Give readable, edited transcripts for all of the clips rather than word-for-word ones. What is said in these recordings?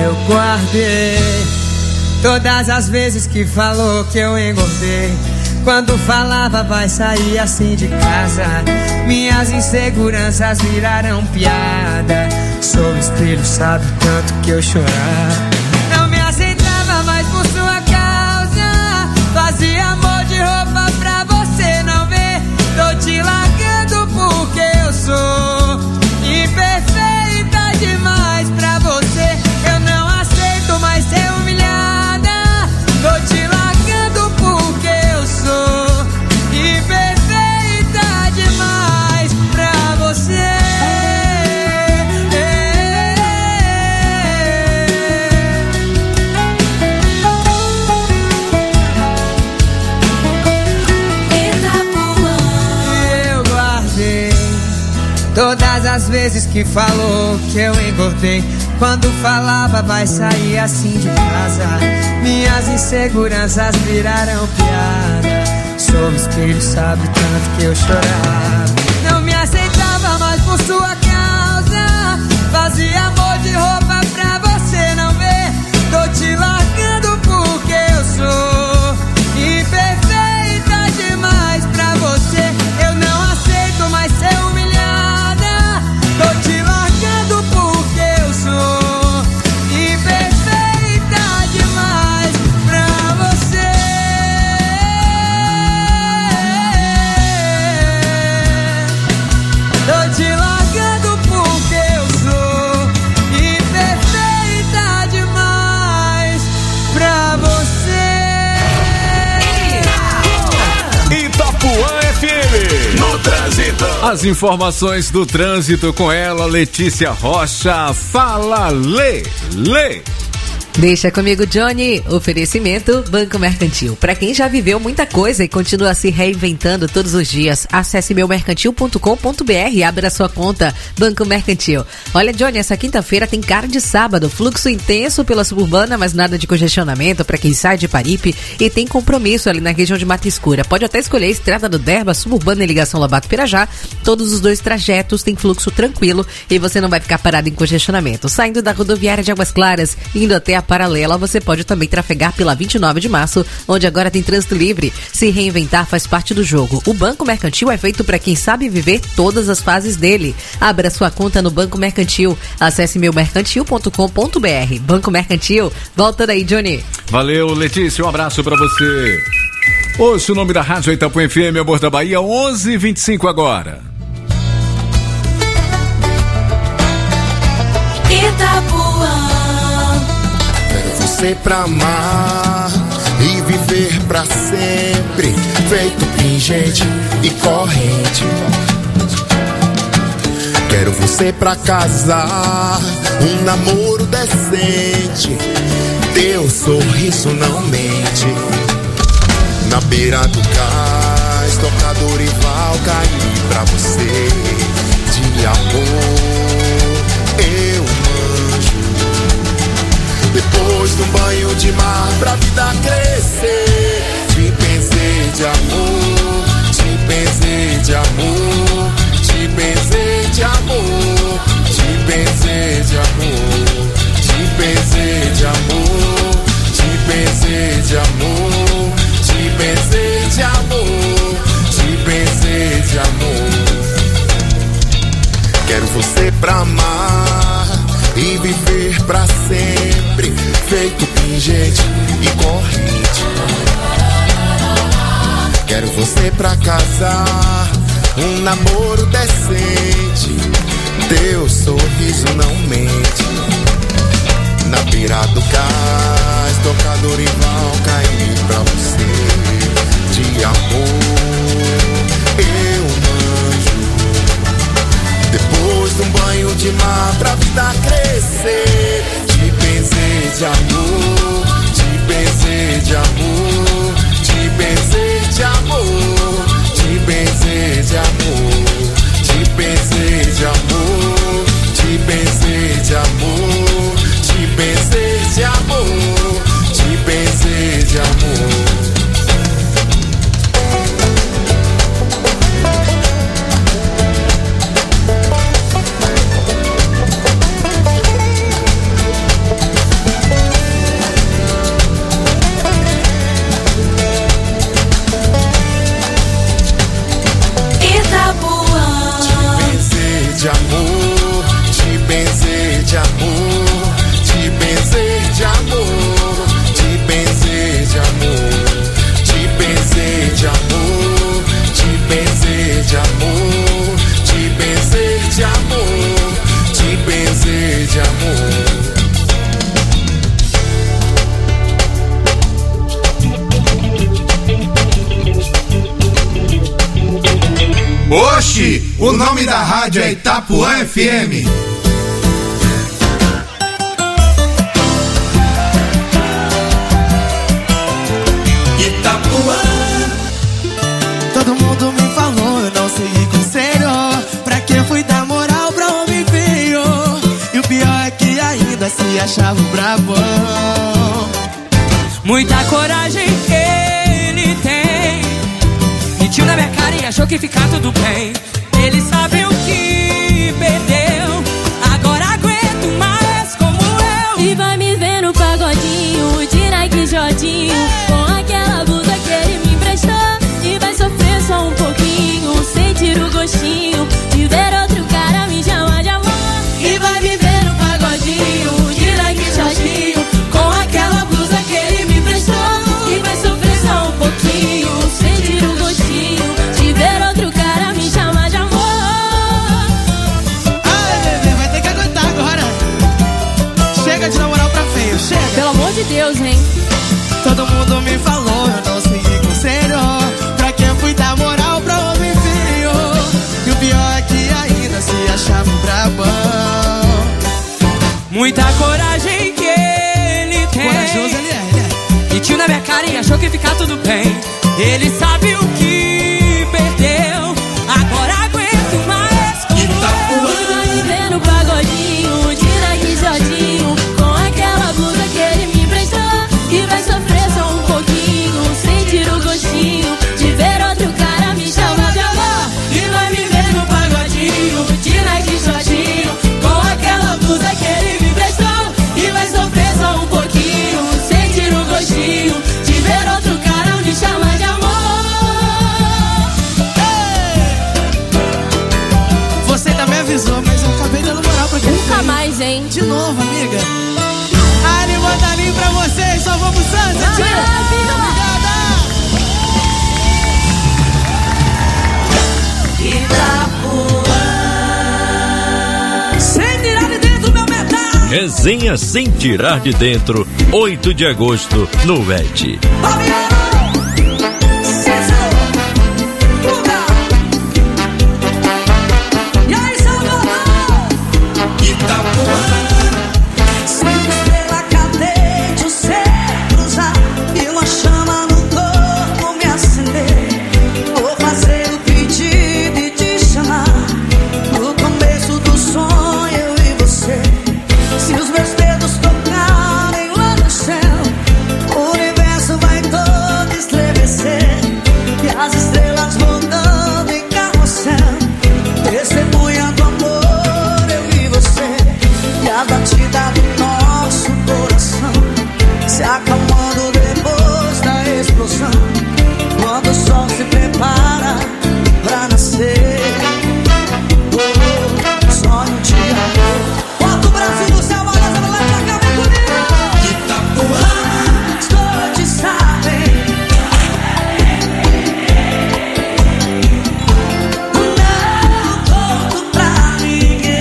eu guardei todas as vezes que falou que eu engordei. Quando falava vai sair assim de casa, minhas inseguranças viraram piada. Sou espelho, sabe o tanto que eu chorava. Não me aceitava mais por sua causa, fazia amor de roupa pra você não ver. Tô te largando porque eu sou imperfeita demais pra você. Eu não aceito mais ser humilhada. Tô te largando porque eu sou imperfeita demais pra você. Eu guardei todas as vezes que falou que eu engordei. Quando falava vai sair assim de casa, minhas inseguranças viraram piada. Sou espelho, sabe tanto que eu chorava. Não me aceitava mais por sua causa, fazia amor de roupa pra você não ver. Tô te largando porque eu sou imperfeita demais pra você. Eu não aceito mais ser humilhada. Tô te largando porque eu sou imperfeita demais pra você. Tô te largando porque eu sou imperfeita demais pra você. Itapuã FM. No trânsito. As informações do trânsito com ela, Letícia Rocha. Fala, Lê. Deixa comigo, Johnny. Oferecimento Banco Mercantil. Para quem já viveu muita coisa e continua se reinventando todos os dias, acesse meumercantil.com.br e abra sua conta Banco Mercantil. Olha, Johnny, essa quinta-feira tem cara de sábado, fluxo intenso pela Suburbana, mas nada de congestionamento para quem sai de Paripe e tem compromisso ali na região de Mata Escura. Pode até escolher a Estrada do Derba, Suburbana e Ligação Lobato-Pirajá. Todos os dois trajetos têm fluxo tranquilo e você não vai ficar parado em congestionamento. Saindo da rodoviária de Águas Claras, indo até a Paralela, você pode também trafegar pela 29 de março, onde agora tem trânsito livre. Se reinventar faz parte do jogo. O Banco Mercantil é feito para quem sabe viver todas as fases dele. Abra sua conta no Banco Mercantil. Acesse meumercantil.com.br. Banco Mercantil. Volta daí, Johnny. Valeu, Letícia. Um abraço para você. Ouça o nome da Rádio Itapuã FM, Amor da Bahia, 11h25 agora. Itapuã. Você pra amar e viver pra sempre, feito pingente e corrente. Quero você pra casar, um namoro decente. Teu sorriso não mente. Na beira do cais, toca Dorival cair pra você. De amor eu manjo. Depois de um banho de mar pra vida crescer. Te pensei de amor, te pensei de amor, te pensei de amor, te pensei de amor, te pensei de amor, te pensei de amor, te pensei de amor, te pensei de amor. Quero você pra amar e viver pra sempre, feito pingente e corrente. Quero você pra casar, um namoro decente. Teu sorriso não mente. Na beira do cais, toca Dorival cair pra você. De amor eu manjo. Depois de um banho de mar pra vida crescer. Te pensei de amor, te pensei de amor, te pensei de amor, te pensei de amor, te pensei de amor, te pensei de amor, te pensei de amor, te pensei de amor. Oxi, o nome da rádio é Itapuã FM. Itapuã. Todo mundo me falou, eu não segui conselho. Pra que fui dar moral pra homem feio? E o pior é que ainda se achava brabão. Muita coragem ele tem. Mentiu na minha cara e achou que ficar tudo bem. Ele sabe o que perdeu. Agora aguento mais como eu. E vai me ver no pagodinho de Nike Jodinho, com aquela blusa que ele me emprestou. E vai sofrer só um pouquinho, sentir o gostinho de ver outro cara me chamar de amor. E vai me ver no pagodinho de Nike Jodinho, com aquela blusa que ele me emprestou. E vai sofrer só um pouquinho, sentir o gostinho de ver outro cara me chamar de amor. Ai, bebê, vai ter que aguentar agora. Chega de namorar pra feio, chega. Pelo amor de Deus, hein? Todo mundo me falou, eu não segui conselho. Pra que fui dar moral pra homem feio? E o pior é que ainda se achava um brabão. Muita coragem que ele tem. Corajoso ele é. Mentiu na minha cara e achou que ficar tudo bem. Ele sabe o que perdeu. Agora aguento mais como E vai me ver no pagodinho de Nike Jodinho, com aquela blusa que ele me emprestou. E vai sofrer só um pouquinho, sentir o gostinho de ver outro cara me chamar de amor. E vai me ver no pagodinho de Nike Jodinho, com aquela blusa que ele me emprestou. E vai sofrer só um pouquinho, sentir o gostinho de ver outro cara me chamar de amor. Você também avisou, mas eu acabei dando moral pra quem Nunca fez. mais, hein? De novo, amiga. Ali, mandarinho pra vocês, só vamos Santos, tia. Obrigada. Itapuã. Sem tirar de dentro meu metal. Resenha Sem Tirar de Dentro, 8 de agosto, no VET. E aí, Salvador? Itapuã. Se estrela cadente o céu cruzar e uma chama no corpo me acender, vou fazer o pedido e te chamar. No começo do sonho eu e você. Se os meus dedos tocarem lá no céu, o universo vai todo estremecer. E as estrelas rodando em carrossel, testemunhando amor, eu e você. E a batida do nosso coração se acalmando depois da explosão, quando o sol se prepara pra nascer. Oh, sonho de amor. Bota o braço no céu, balança pra lá pra cá, vem comigo. Itapuã, todos sabem. Não conto pra ninguém.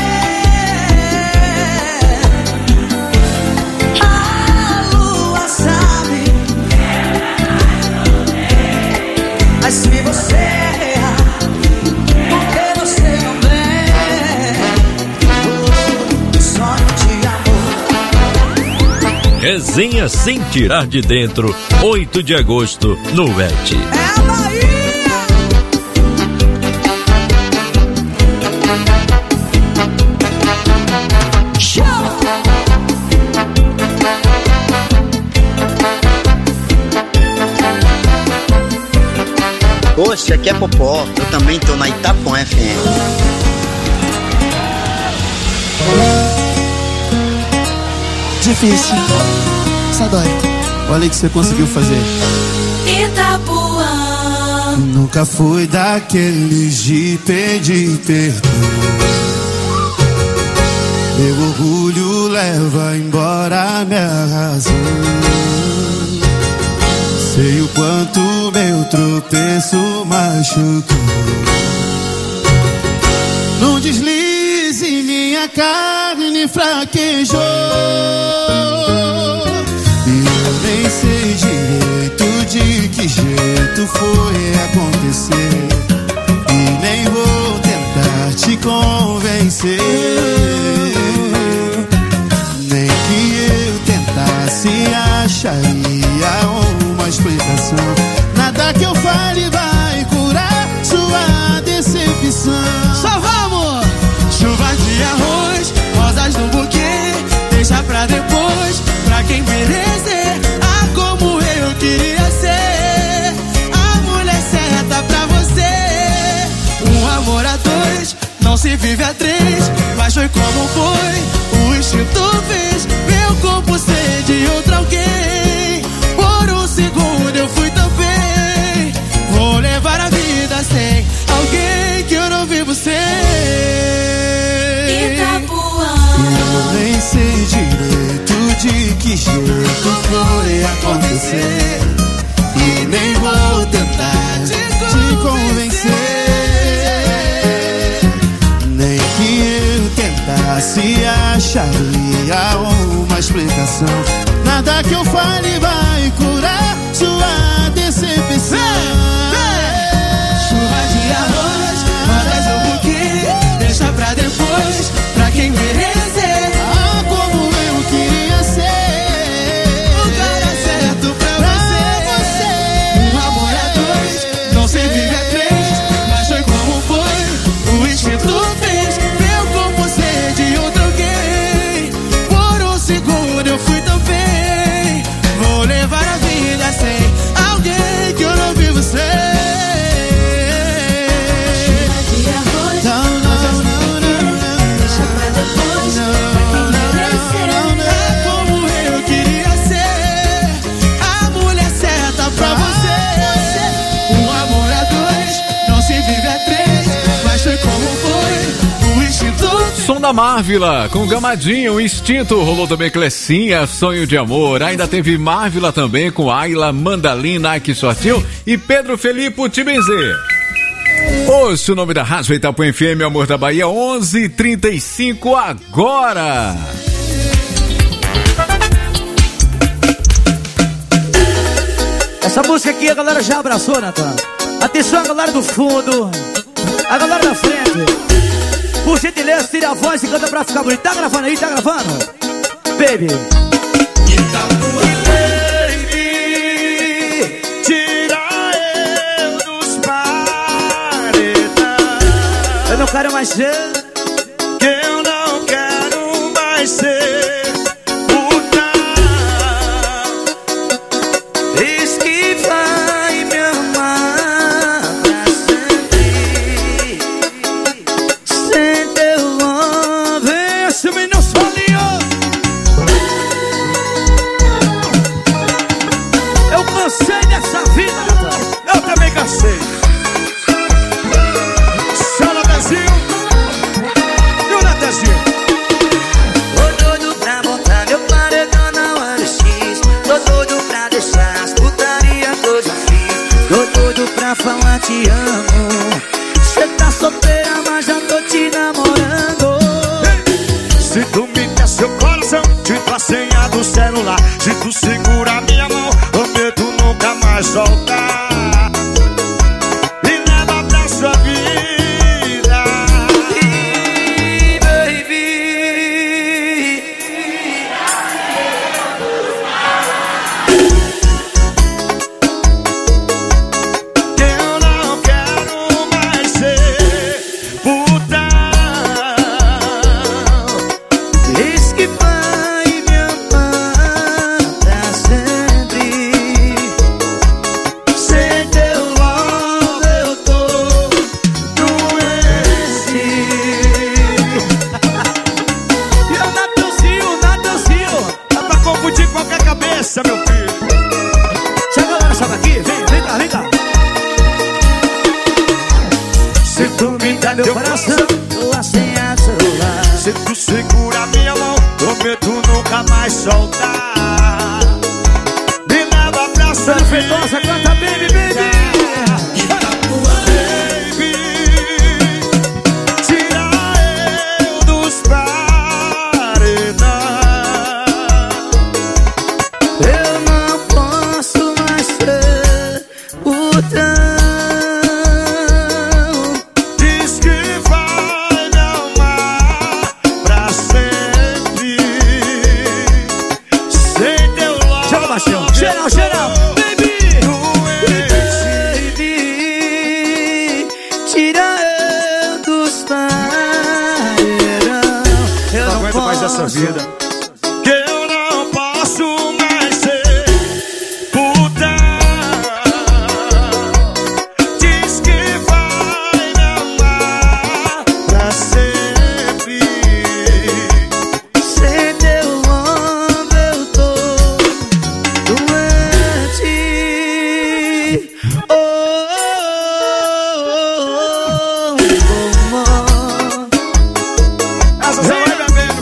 A lua sabe. Mas se você errar, por que você não vem? Oh, sonho de amor. Resenha Sem Tirar de Dentro, 8 de agosto, no VET. É a Bahia! Show! Oxe, aqui é Popó, eu também tô na Itapuã FM. Difícil. Só dói. Olha o que você conseguiu fazer. Itapuã. Nunca fui daqueles de pedir perdão. Meu orgulho leva embora minha razão. Sei o quanto meu tropeço machucou. Num deslize minha carne fraquejou. E eu nem sei direito de que jeito foi acontecer. E acharia uma explicação. Nada que eu fale vai curar sua decepção. Só vamos! Chuva de arroz, rosas no buquê, deixa pra depois, pra quem merecer. Ah, como eu queria ser a mulher certa pra você. Um amor a dois, não se vive a três, mas foi como foi, o instinto fez meu corpo ser de outro alguém. Por um segundo eu fui também. Vou levar a vida sem alguém que eu não vivo sem. Eu nem sei direito de que jeito foi acontecer, e nem vou tentar te convencer. Nem que eu tentasse acharia uma explicação. Nada que eu fale vai curar sua decepção. Chuva de arroz, rodas no buquê, deixa pra depois, pra quem merecer. Ah, como eu queria ser o cara certo pra você. Um amor a dois, não se vive a três, mas foi como foi, o instinto fez meu corpo ser de outro alguém. Por um segundo eu fui também. Vou levar a vida sem alguém que eu não vivo sem. Som da Marvila, com Gamadinho, o Instinto, rolou também Clecinha, Sonho de Amor, ainda teve Marvila também com Ayla, Mandalina, Nike Shortinho e Pedro Felipe Tibenzer. Ouça o nome da Rádio Itapuã FM, Amor da Bahia, 11h35 agora. Essa música aqui a galera já abraçou, Natan. Atenção, a galera do fundo, a galera da frente. Por gentileza, tira a voz e canta pra ficar bonito. Tá gravando aí? Tá gravando? Baby. Baby, tira eu dos paredões. Eu não quero mais ser, que eu não quero mais ser puta. diz que vai me amar pra sempre. Sem teu love, esse menino solinho. Eu cansei dessa vida, Natal. Eu também cansei. Só Natanzinho e o Natanzinho. Tô doido pra botar meu paredão na hora X. Tô doido pra deixar as putaria que eu já fiz. Tô doido pra falar te amo. Cê tá solteira, mas já tô te namorando. Se tu me der seu coração, te dou a senha do celular. Se tu segura minha mão, prometo nunca mais soltar. E leva pra sua vida. E baby, Que eu não quero mais ser puta. diz que vai me amar pra sempre. Sem teu love eu tô doente. E o Natanzinho, dá pra confundir qualquer cabeça, meu filho. Se a galera sabe aqui, vem cá, vem cá. Se tu me der Meu teu coração, coração, tô a senha do celular. se tu segura minha mão, prometo nunca mais soltar. Me leva pra sua Sandra Feitosa, canta baby, baby. Baby, tira eu dos paredões. Eu não posso mais ser putão. Diz que vai me amar pra sempre. Sem teu love Joga baixinho. Geral, geral, baby. Baby, tira eu dos paredão. Eu não aguento mais essa vida. Eu não posso mais ser puta. Diz que vai me amar pra sempre. Sem teu ombro eu tô doente. Oh, oh, oh, oh. Essa só vai bebendo.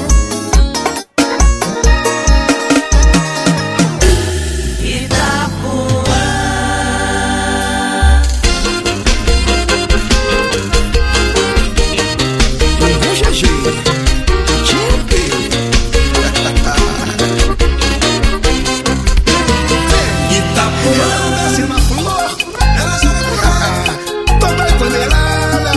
Desce na flor, ela joga pro ar, toda empoderada.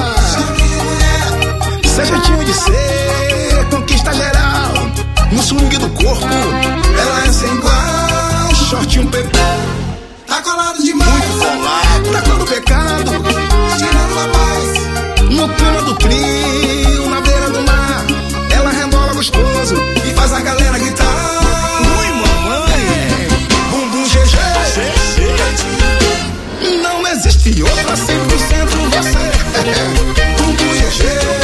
Seu jeitinho de ser, conquista geral. No swing do corpo, ela é sem igual. Short PP, tá colado demais. Muito colado, tá todo pecado, tirando a paz. No clima do trio, na beira do mar, ela rebola gostoso e faz a galera gritar. Ui, mamãe, bumbum GG. Não existe outra 100% você. Bumbum GG,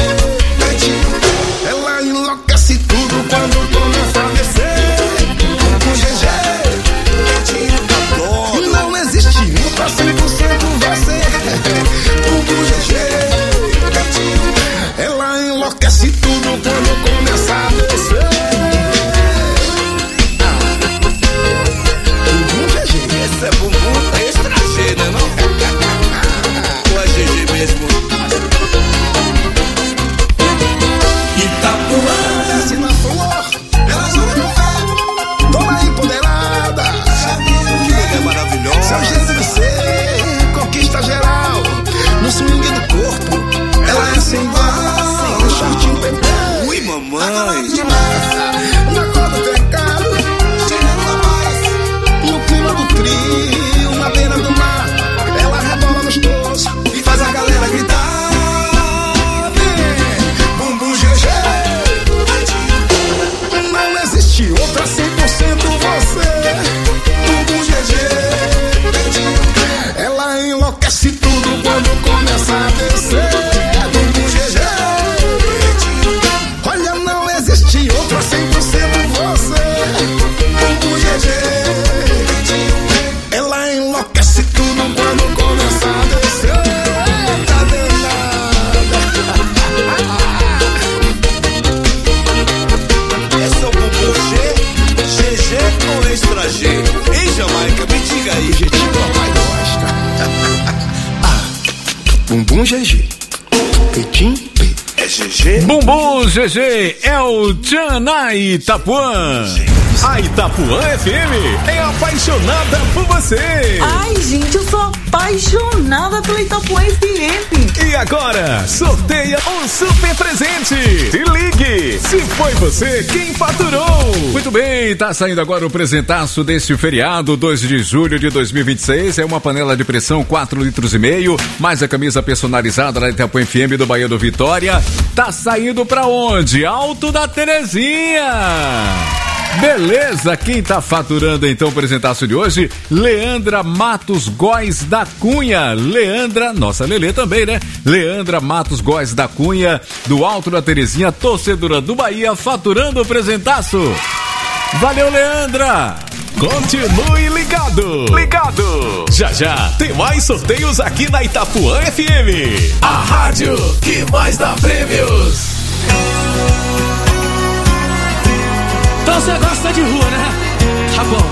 ela enlouquece tudo quando começa a descer. Bumbum GG, não existe outra 100% você. Bumbum GG, ela enlouquece tudo quando começa a descer. Bumbum GG, esse é bumbum extra G, né não? Ou é GG mesmo? Itapuã, desce na flor, ela joga no pé, toda empoderada. Que mulher maravilhosa. Seu jeito de ser, conquista geral. No swing do corpo, ela é sem igual. No shortinho PP, ui mamãe, na cor do pecado, tirando a paz. No clima do trio, na beira do mar, ela rebola gostoso e faz a galera gritar. Bumbum GG, não existe outra 100% você. Bumbum GG, ela enlouquece tudo quando começa a descer. Bumbum GG, olha, não existe outra 100% você. Bumbum GG, ela enlouquece tudo quando começa a descer. Tá danada. Esse é o bumbum G, GG ou extra G? Ei, Jamaica, me diga aí. O jeitinho que papai gosta. Bumbum GG, Petim P. É GG? Bumbum GG é o Tchanai Itapuã. A Itapuã FM é apaixonada por você. Ai, gente, eu sou apaixonada pela Itapuã FM. E agora, sorteia um super presente. Se ligue, se foi você quem faturou. Muito bem, tá saindo agora o presentaço deste feriado, 2 de julho de 2026. É uma panela de pressão 4,5 litros, mais a camisa personalizada da Itapuã FM do Bahia do Vitória. Tá saindo pra onde? Alto da Terezinha. Beleza, quem tá faturando então o presentaço de hoje? Leandra Matos Góes da Cunha. Leandra, nossa Lelê também, né? Leandra Matos Góes da Cunha, do Alto da Terezinha, torcedora do Bahia, faturando o presentaço. Valeu, Leandra! Continue ligado! Ligado! Já já tem mais sorteios aqui na Itapuã FM. A rádio que mais dá prêmios. Então você gosta de rua, né? Tá bom.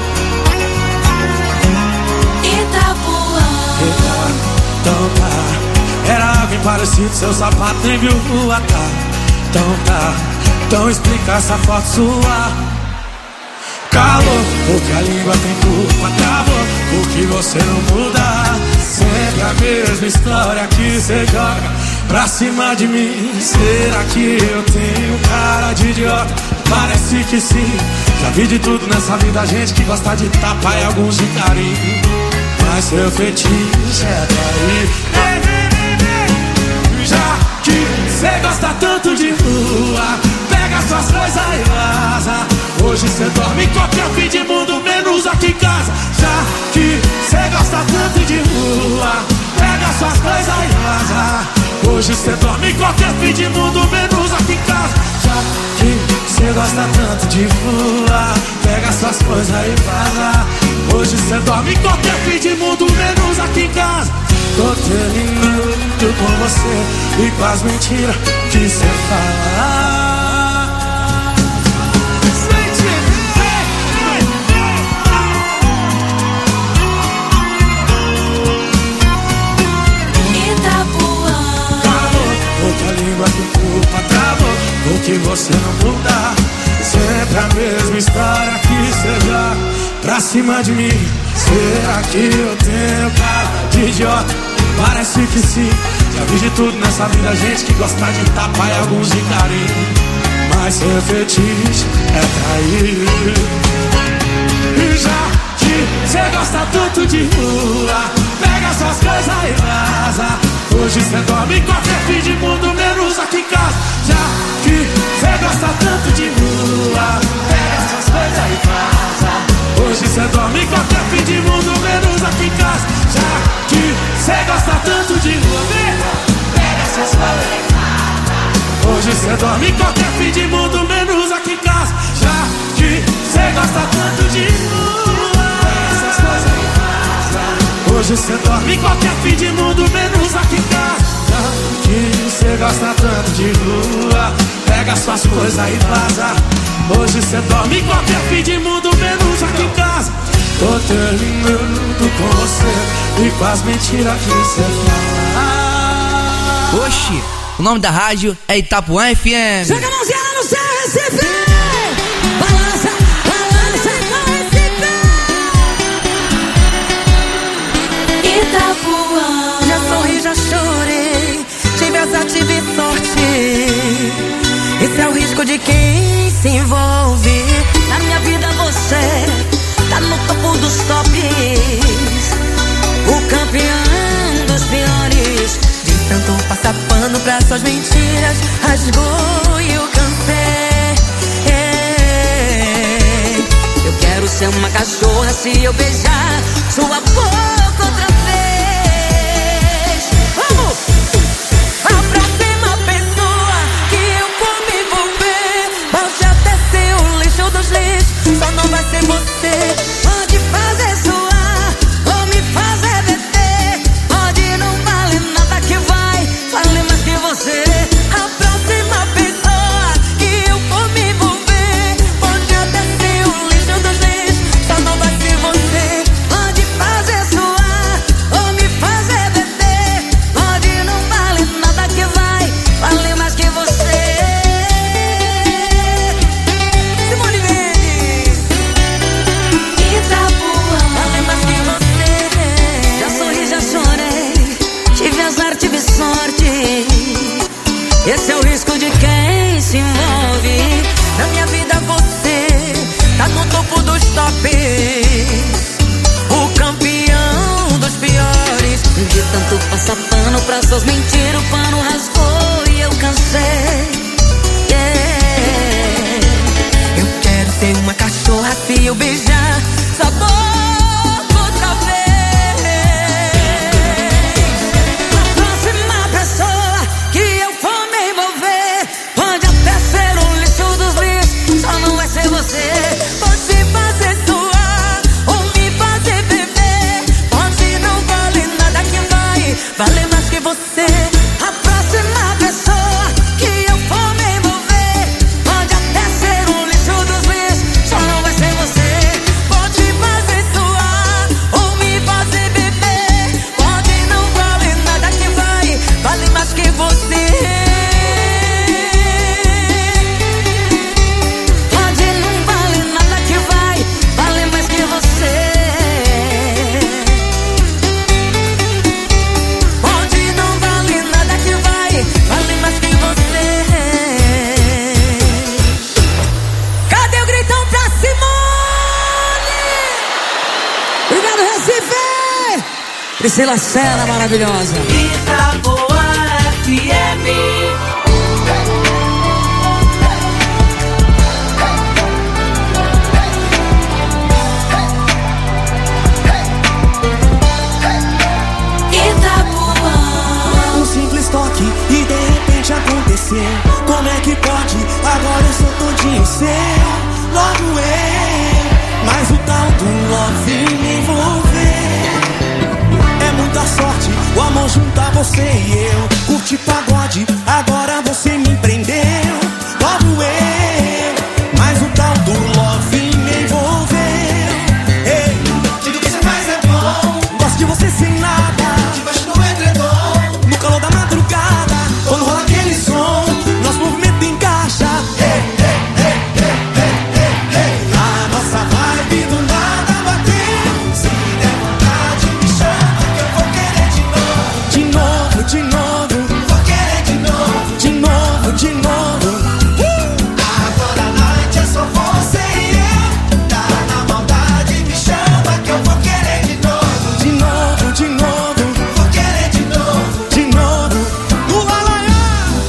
Itapuã. Então tá. Era alguém parecido, seu sapato nem viu rua, tá. Então tá. Então explica essa foto sua. Calor, porque a língua tem culpa, travou. Porque você não muda. Sempre a mesma história que você joga pra cima de mim. Será que eu tenho cara de idiota? Parece que sim. Já vi de tudo nessa vida, gente que gosta de tapa e alguns de carinho, mas seu fetiche é trair. Já que cê gosta tanto de rua, pega suas coisas e vaza. Hoje cê dorme em qualquer fim de mundo, menos aqui em casa. Já que cê gosta tanto de rua, pega suas coisas e vaza. Hoje cê dorme em qualquer fim de mundo, menos aqui em casa. Já que cê gosta tanto de rua, pega suas coisas e vaza. Hoje cê dorme em qualquer fim de mundo, menos aqui em casa. Tô terminando com você e com as mentiras que cê fala. Outra língua que culpa travou, porque você não muda. Sempre a mesma história que seja pra cima de mim. Será que eu tenho cara de idiota? Parece que sim. Já vi de tudo nessa vida, gente que gosta de tapa e alguns de carinho, mas seu fetiche é trair. E já que cê gosta tanto de rua, pega suas coisas e vaza. Hoje cê dorme em qualquer fim de mundo, menos aqui em casa. Já que cê gosta tanto de rua, pega suas coisas e vaza. Hoje cê dorme em qualquer fim de mundo, menos aqui em casa. Já que cê gosta tanto de rua, pega suas coisas e vaza. Hoje cê dorme em qualquer fim de mundo, menos aqui em casa. Já que cê gosta tanto de rua, pega suas coisas e vaza. Hoje cê dorme em qualquer fim de mundo, menos aqui em casa. Já que cê gosta tanto de rua, pega suas coisas e vaza. Hoje cê dorme em qualquer fim de mundo, menos aqui em casa. Tô terminando com você e com as mentiras que cê fala. Oxi, o nome da rádio é Itapuã FM. Joga a mãozinha lá no céu, Recife! Balança, balança, Recife! Itapuã. Já sorri, já chorei, tive azar, tive sorte. Esse é o risco de quem se envolve. Na minha vida você tá no topo dos tops, o campeão dos piores. De tanto passar pano pra suas mentiras, rasgou e eu cansei. Eu quero ser uma cachorra se eu beijar sua boca outra vez. Vamos! A próxima pessoa que eu for me envolver pode até ser o lixo dos lixos, só não vai ser você. Pode fazer suar ou me fazer beber, pode não valer nada que vai valer mais que você. A próxima pessoa que eu for me envolver pode até ser o lixo dos lixos, só não vai ser você. Pode fazer suar ou me fazer beber, pode não valer nada que vai valer mais que você. Simone Mendes, Itapuã. vale mais que você. Já sorri, já chorei, tive azar, tive sorte. Esse é o risco de quem se envolve. Na minha vida você tá no topo dos tops, o campeão dos piores. De tanto passar pano pra suas mentiras, o pano rasgou e eu cansei. Eu quero ser uma cachorra se eu beijar sua boca outra vez. A próxima pessoa que eu for me envolver pode até ser o lixo dos lixos, só não vai ser você. Pode fazer suar ou me fazer beber, pode não valer nada que vai valer mais que você. A próxima pessoa que eu for me envolver pode até ser o lixo dos lixos, só não vai ser você. Pode fazer suar Recife! Priscila Senna, maravilhosa. Itapuã FM. Um simples toque e de repente aconteceu. Como é que pode? Agora eu sou todinho seu. Logo eu, mas o tal do love me envolveu. É muita sorte, o amor juntar você e eu. Curti pagode, agora você me prendeu. Logo eu, mas o tal do love me envolveu. Ei, tudo que você faz é bom. Gosto de você sem nada, debaixo do edredom, no calor da madrugada, quando rola aquele som, nosso movimento encaixa. Ei, ei, ei, ei, ei, ei, ei. A nossa vibe do nada bateu. Se der vontade me chama que eu vou querer de novo. De novo, de novo, vou querer de novo. De novo, de novo. Agora a noite é só você e eu. Tá na maldade, me chama que eu vou querer de novo. De novo, de novo, vou querer de novo. De novo, no lalaiá.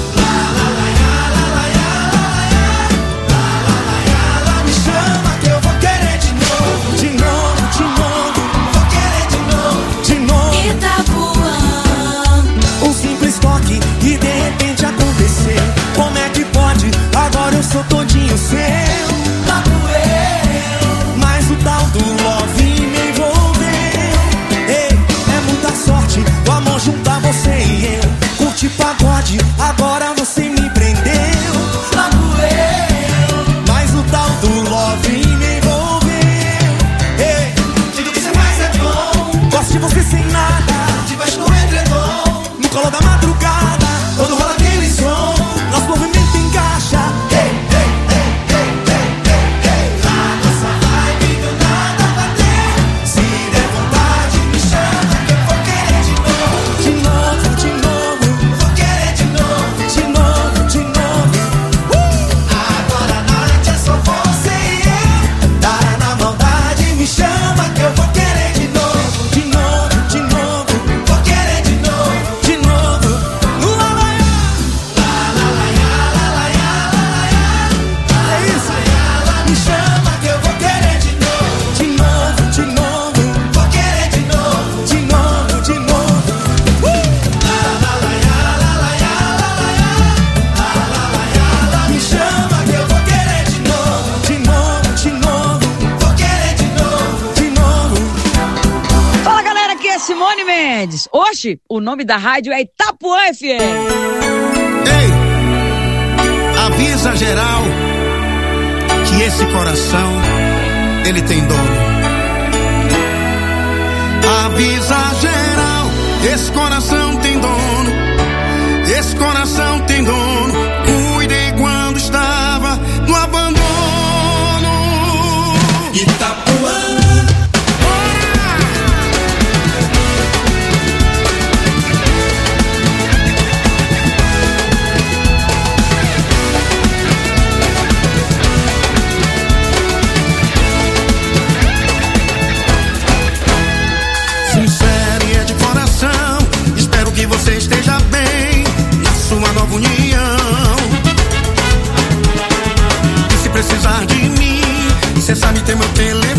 Me chama que eu vou querer de novo. De novo, de novo, vou querer de novo. De novo. Itapuã. Um simples toque e de repente aconteceu. Como é que pode? Agora eu sou todinho seu. Logo eu, mas o tal do love me envolveu. Ei, é muita sorte, o amor juntar você e eu. Curti pagode, agora você me prendeu. Logo eu, mas o tal do love me envolveu. Ei, tudo que você faz é bom. Gosto de você sem nada, debaixo do edredom, no colo da madrugada, quando rola aquele som, nosso movimento encaixa. Ei, ei, ei, ei, ei, ei, ei. A nossa vibe do nada bateu. Se der vontade me chama que eu vou querer de novo. De novo, de novo, vou querer de novo. De novo, de novo. Agora a noite é só você e eu. Tá na maldade, me chama que eu vou querer de novo. De novo, de novo, vou querer de novo. De novo, no lalaiá. É isso. Me chama que eu vou querer de novo. De novo, de novo, vou querer de novo. De novo, de novo. Me chama que eu vou querer de novo. De novo, de novo, vou querer de novo. De novo. Fala galera, aqui é Simone Mendes. Hoje, o nome da rádio é Itapuã FM. Ei, avisa geral que esse coração, ele tem dono. Avisa geral, esse coração tem dono. Esse coração tem dono. Cuidei quando estava no abandono. Itapuã. Sincero e é de coração. Espero que você esteja bem na sua nova união. E se precisar de mim, você sabe ter meu telefone.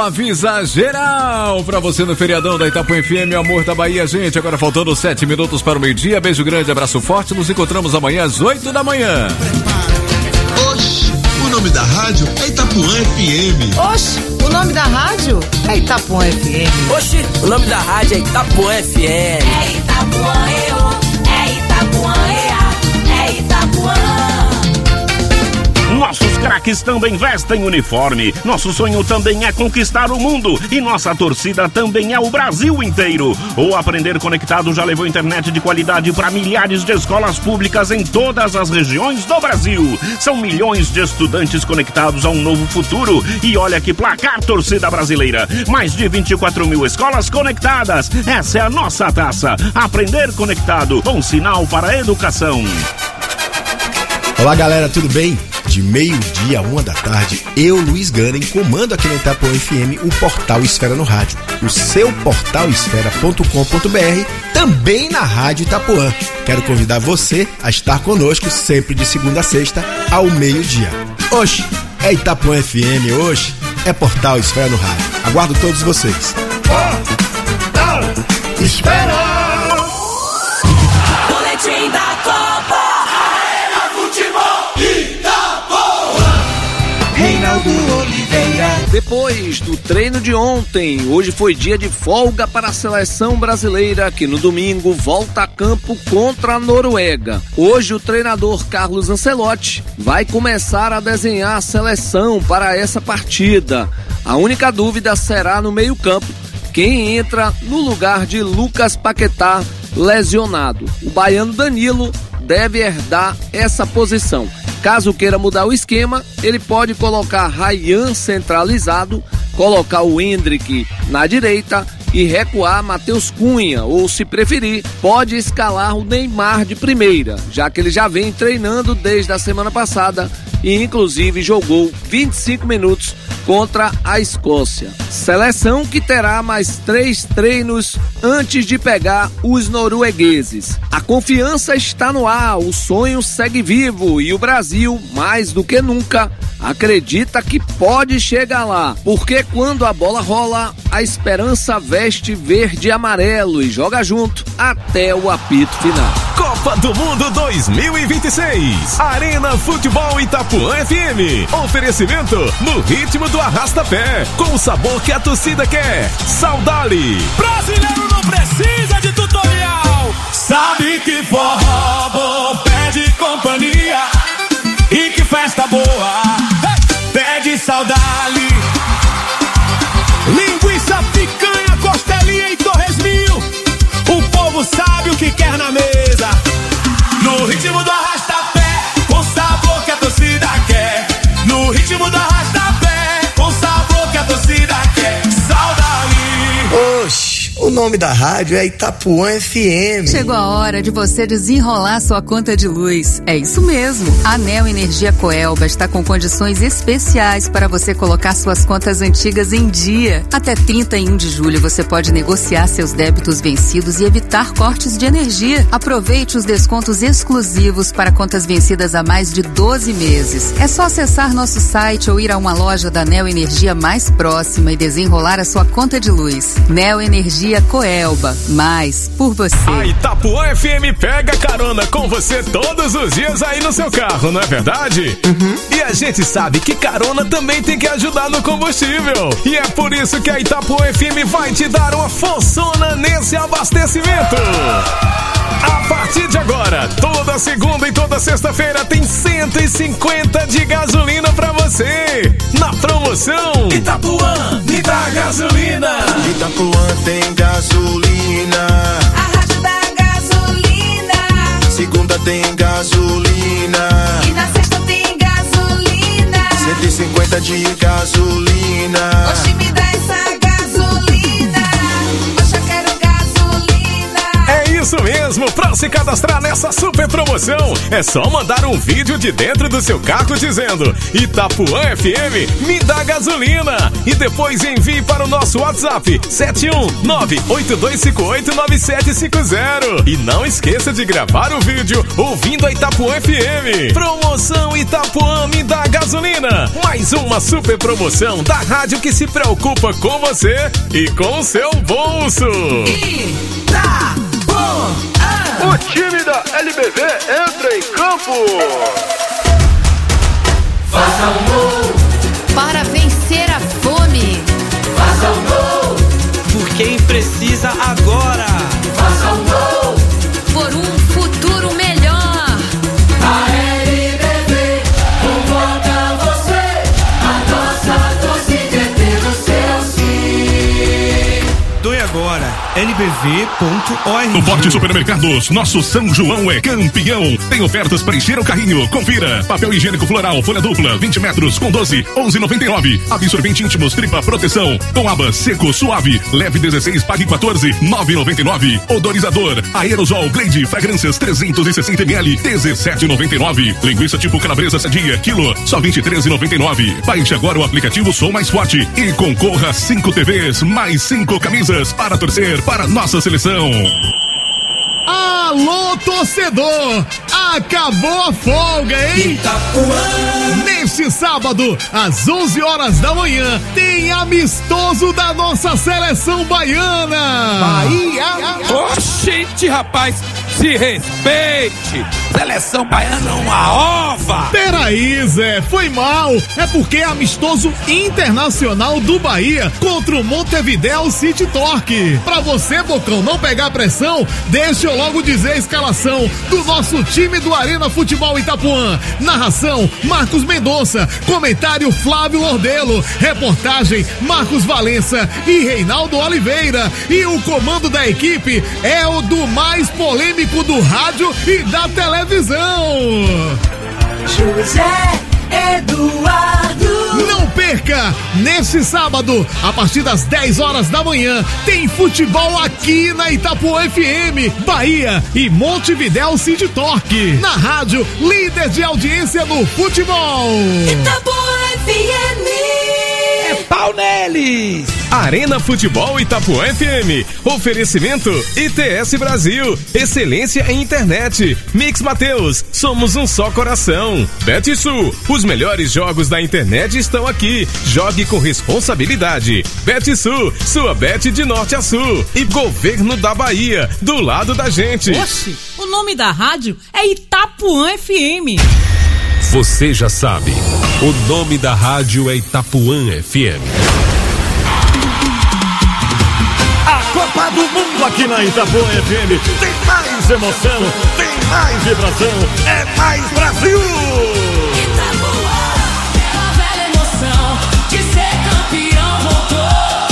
avisa geral pra você no feriadão da Itapuã FM, amor da Bahia, gente. Agora faltando 7 minutos para o meio-dia. Beijo grande, abraço forte. Nos encontramos amanhã às 8 da manhã. Oxi, o nome da rádio é Itapuã FM. Oxi, o nome da rádio é Itapuã FM. Oxi, o nome da rádio é Itapuã FM. É Itapuã, é Itapuã, é Itapuã. Nossos craques também vestem uniforme. Nosso sonho também é conquistar o mundo. E nossa torcida também é o Brasil inteiro. O Aprender Conectado já levou internet de qualidade para milhares de escolas públicas em todas as regiões do Brasil. São milhões de estudantes conectados a um novo futuro. E olha que placar, torcida brasileira. Mais de 24 mil escolas conectadas. Essa é a nossa taça. Aprender Conectado, bom sinal para a educação. Olá, galera, tudo bem? De meio-dia a 1 da tarde, eu, Luiz Ganem, comando aqui na Itapuã FM o Portal Esfera no Rádio. O seu portalesfera.com.br, também na Rádio Itapuã. Quero convidar você a estar conosco sempre de segunda a sexta, ao meio-dia. Oxe, é Itapuã FM, oxe, é Portal Esfera no Rádio. Aguardo todos vocês. Portal Esfera. Boletim da Copa. Reinaldo Oliveira. Depois do treino de ontem, hoje foi dia de folga para a seleção brasileira, que no domingo volta a campo contra a Noruega. Hoje o treinador Carlos Ancelotti vai começar a desenhar a seleção para essa partida. A única dúvida será no meio-campo, quem entra no lugar de Lucas Paquetá, lesionado. O baiano Danilo deve herdar essa posição. Caso queira mudar o esquema, ele pode colocar Ryan centralizado, colocar o Hendrick na direita e recuar Matheus Cunha, ou se preferir, pode escalar o Neymar de primeira, já que ele já vem treinando desde a semana passada e inclusive jogou 25 minutos contra a Escócia. Seleção que terá mais 3 treinos antes de pegar os noruegueses. A confiança está no ar, o sonho segue vivo e o Brasil, mais do que nunca, acredita que pode chegar lá, porque quando a bola rola, a esperança veste verde e amarelo e joga junto até o apito final. Copa do Mundo 2026. Arena Futebol Itapuã FM. Oferecimento no ritmo do arrasta-pé, com o sabor que a torcida quer. Saudade. Brasileiro não precisa de tutorial. Sabe que forró bom pede companhia. E que festa boa pede saudade. Linguiça, picanha, costelinha e torresminho. O povo sabe o que quer na mesa. No ritmo do arrasta-pé, com sabor que a torcida quer. No ritmo do arrasta-pé, com sabor que a torcida quer. Saudade. Oxi, o nome da rádio é Itapuã FM. Chegou a hora de você desenrolar sua conta de luz. É isso mesmo. A Neo Energia Coelba está com condições especiais para você colocar suas contas antigas em dia. Até 31 de julho você pode negociar seus débitos vencidos e evitar cortes de energia. Aproveite os descontos exclusivos para contas vencidas há mais de 12 meses. É só acessar nosso site ou ir a uma loja da Neo Energia mais próxima e desenrolar a sua conta de luz. Neo Energia Coelba, mais por você. A Itapuã FM pega carona com você todos os dias aí no seu carro, não é verdade? E a gente sabe que carona também tem que ajudar no combustível. E é por isso que a Itapuã FM vai te dar uma forçona nesse abastecimento. A partir de agora, toda segunda e toda sexta-feira tem 150 de gasolina pra você. Na promoção Itapuã, me dá gasolina. Itapuã tem gasolina. A rádio da gasolina. Segunda tem gasolina. E na sexta tem gasolina. 150 de gasolina. Oxi, me dá essa gasolina. Oxe, eu quero gasolina. É Isso mesmo, pra se cadastrar nessa super promoção, é só mandar um vídeo de dentro do seu carro dizendo Itapuã FM me dá gasolina e depois envie para o nosso WhatsApp 71982589750 e não esqueça de gravar o vídeo ouvindo a Itapuã FM. Promoção Itapuã me dá gasolina, mais uma super promoção da rádio que se preocupa com você e com o seu bolso. O time da LBV entra em campo. Faça um gol para vencer a fome. Faça um gol por quem precisa agora. Faça um gol por um futuro melhor. A LBV convoca você. A nossa torcida é ter o seu sim. Doe agora. lbv.org. No Forte Supermercados, nosso São João é campeão. Tem ofertas para encher o carrinho. Confira. Papel higiênico floral, folha dupla, 20 metros com 12, 11,99. Absorvente íntimos, tripa proteção. Com aba seco, suave. Leve 16, pague 14, 9,99. Odorizador, aerosol, Glade, fragrâncias 360 ml, 17,99. Linguiça tipo calabresa sadia, quilo, só 23,99. Baixe agora o aplicativo Sou Mais Forte e concorra a 5 TVs, mais 5 camisas para torcer para nossa seleção. Alô, torcedor! Acabou a folga, hein? Itapuã! Neste sábado, às 11 horas da manhã, tem amistoso da nossa seleção baiana! Bahia! Oxente, rapaz! Se respeite! Seleção baiana é uma ova! Peraí, Zé, foi mal! É porque é amistoso internacional do Bahia contra o Montevideo City Torque. Pra você, Bocão, não pegar pressão, deixa eu logo dizer a escalação do nosso time do Arena Futebol Itapuã. Narração, Marcos Mendonça. Comentário, Flávio Lordelo. Reportagem, Marcos Valença e Reinaldo Oliveira. E o comando da equipe é o do mais polêmico do rádio e da televisão. José Eduardo. Não perca! Neste sábado, a partir das 10 horas da manhã, tem futebol aqui na Itapuã FM, Bahia e Montevideo City Torque. Na rádio, líder de audiência no futebol. Itapuã FM. É pau neles! Arena Futebol Itapuã FM. Oferecimento ITS Brasil. Excelência em internet. Mix Mateus. Somos um só coração. BetSul. Os melhores jogos da internet estão aqui. Jogue com responsabilidade. BetSul. Sua bet de norte a sul. E Governo da Bahia. Do lado da gente. Oxe, o nome da rádio é Itapuã FM. Você já sabe. O nome da rádio é Itapuã FM. A Copa do Mundo aqui na Itapuã FM tem mais emoção, tem mais vibração, é mais Brasil! Itapuã, a velha emoção de ser campeão voltou.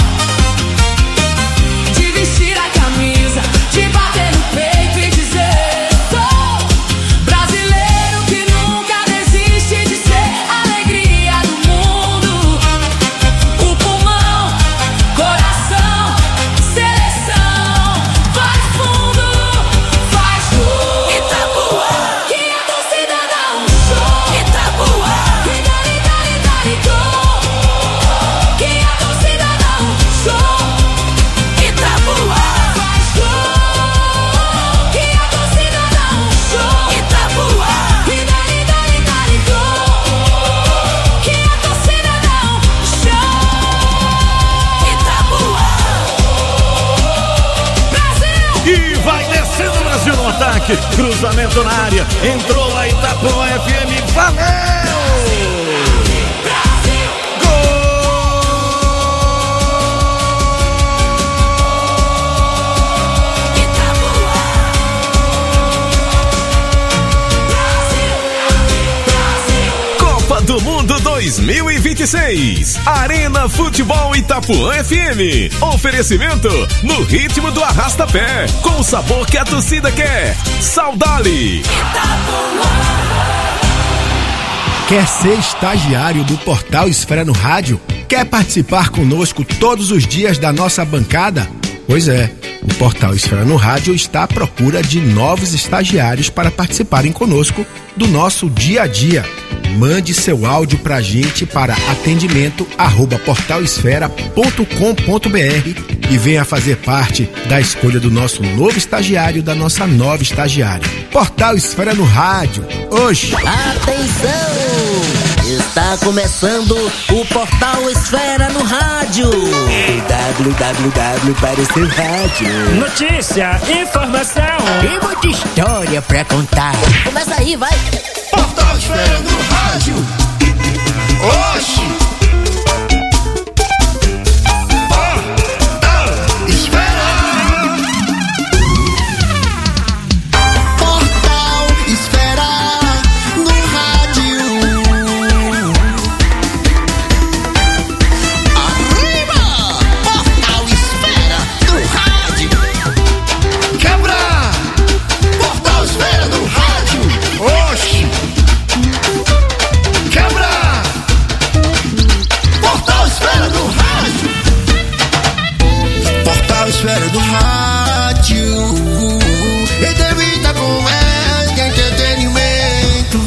De vestir a camisa, de bater no peito e dizer: sou brasileiro que nunca desiste de ser alegria do mundo. O pulmão, coração, seleção, faz fundo, faz gol. Itapuã, que a torcida dá um show. Itapuã, que dá-lhe, dá-lhe, dá-lhe gol. Que a torcida dá um show. Itapuã, faz gol. Que a torcida dá um show. Itapuã, que dá-lhe, dá-lhe, dá-lhe gol. Que a torcida dá um show. Itapuã, Brasil! E vai descendo o Brasil no ataque, cruzamento na área, entrou a Itapuã FM, valeu! Copa do Mundo 2026. Arena Futebol Itapuã FM. Oferecimento no ritmo do arrasta-pé, com o sabor que a torcida quer. Saudale. Quer ser estagiário do Portal Esfera no Rádio? Quer participar conosco todos os dias da nossa bancada? Pois é, O Portal Esfera no Rádio está à procura de novos estagiários para participarem conosco do nosso dia a dia. Mande seu áudio pra gente para atendimento@portalesfera.com.br e venha fazer parte da escolha do nosso novo estagiário, da nossa nova estagiária. Portal Esfera no Rádio. Hoje. Atenção! Está começando o Portal Esfera no Rádio. www para o seu rádio. Notícia, informação e muita história pra contar. Começa aí, vai. Portal Esfera no Rádio. Oxi. Esfera do Rádio, entrevista com ela, entretenimento.